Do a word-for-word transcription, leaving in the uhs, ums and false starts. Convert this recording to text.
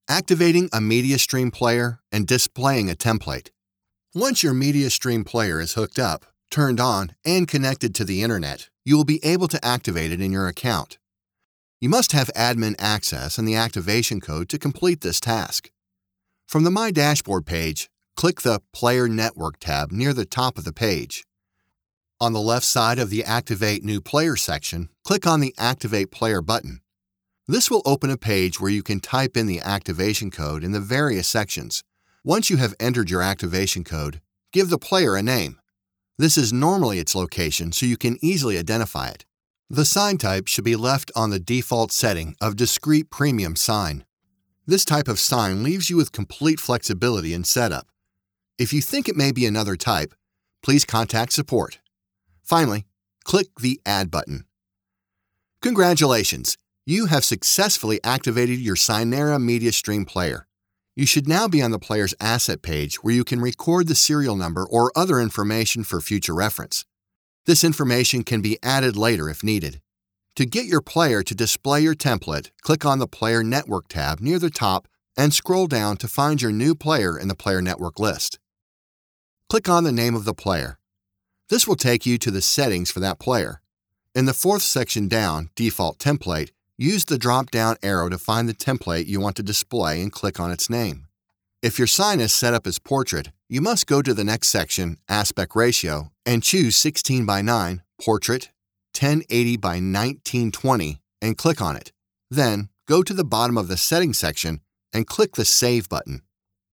Activating a MediaStream player and displaying a template. Once your MediaStream player is hooked up, turned on, and connected to the Internet, you will be able to activate it in your account. You must have admin access and the activation code to complete this task. From the My Dashboard page, click the Player Network tab near the top of the page. On the left side of the Activate New Player section, click on the Activate Player button. This will open a page where you can type in the activation code in the various sections. Once you have entered your activation code, give the player a name. This is normally its location, so you can easily identify it. The sign type should be left on the default setting of Discrete Premium Sign. This type of sign leaves you with complete flexibility in setup. If you think it may be another type, please contact support. Finally, click the Add button. Congratulations! You have successfully activated your Synera MediaStream player. You should now be on the player's asset page where you can record the serial number or other information for future reference. This information can be added later if needed. To get your player to display your template, click on the Player Network tab near the top and scroll down to find your new player in the Player Network list. Click on the name of the player. This will take you to the settings for that player. In the fourth section down, Default Template, use the drop-down arrow to find the template you want to display and click on its name. If your sign is set up as portrait, you must go to the next section, Aspect Ratio, and choose sixteen by nine, Portrait, ten eighty by nineteen twenty, and click on it. Then, go to the bottom of the Settings section and click the Save button.